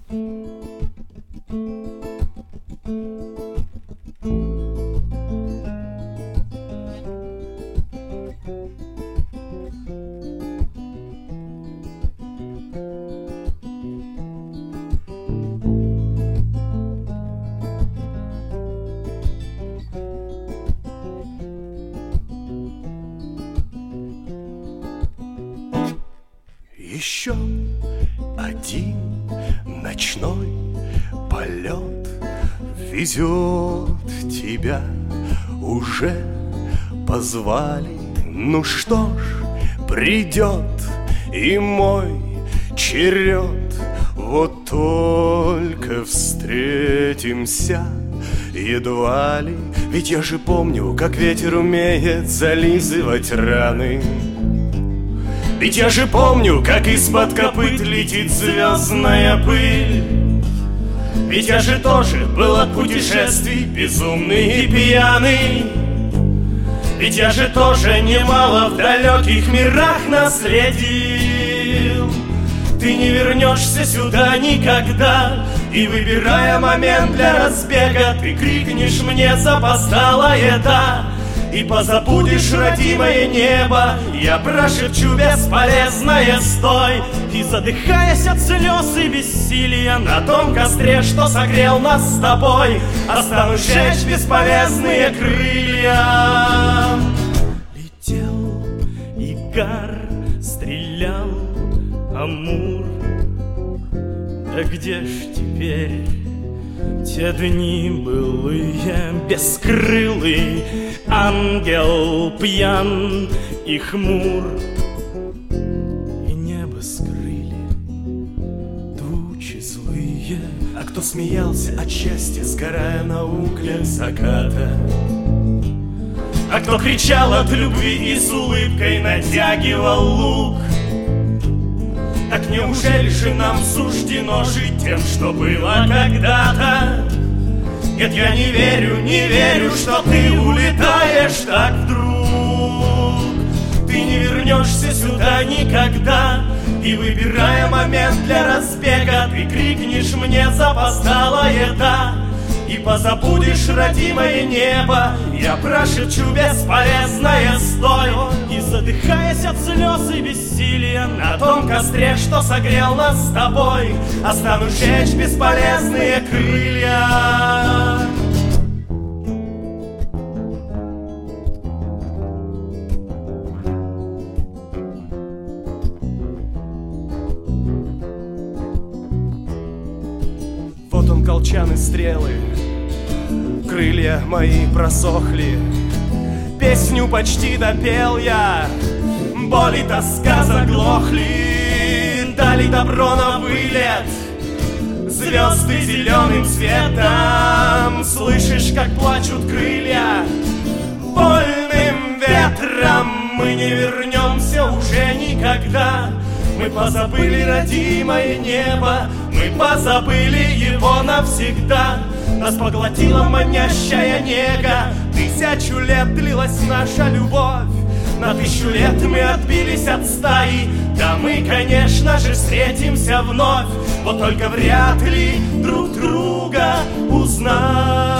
Еще один ночной полет везет тебя, уже позвали. Ну что ж, придет и мой черед. Вот только встретимся едва ли. Ведь я же помню, как ветер умеет зализывать раны. Ведь я же помню, как из-под копыт летит звездная пыль. Ведь я же тоже был от путешествий безумный и пьяный. Ведь я же тоже немало в далеких мирах наследил. Ты не вернешься сюда никогда, и выбирая момент для разбега, ты крикнешь мне запоздалая «да». И позабудешь родимое небо, я прошепчу бесполезное «стой». И задыхаясь от слез и бессилия на том костре, что согрел нас с тобой, останусь жечь бесполезные крылья. Летел Игар, стрелял Амур. Да где ж теперь те дни былые? Бескрылый ангел пьян и хмур, и небо скрыли тучи злые. А кто смеялся от счастья, сгорая на углях заката? А кто кричал от любви и с улыбкой натягивал лук? Так неужели же нам суждено жить тем, что было когда-то? Нет, я не верю, что ты улетаешь так вдруг. Ты не вернешься сюда никогда, и выбирая момент для разбега, ты крикнешь мне запоздалая «да». И позабудешь родимое небо, я прошепчу бесполезное «стой». И задыхаясь от слез и бессилия на том костре, что согрел нас с тобой, останусь жечь бесполезные крылья. Вот он, колчан и стрелы, крылья мои просохли. Песню почти допел я, боль и тоска заглохли. Дали добро на вылет, звезды зеленым цветом. Слышишь, как плачут крылья вольным ветром. Мы не вернемся уже никогда. Мы позабыли родимое небо, мы позабыли его навсегда. Нас поглотила манящая нега, 1000 лет длилась наша любовь. На 1000 лет мы отбились от стаи, да мы, конечно же, встретимся вновь. Вот только вряд ли друг друга узнаем.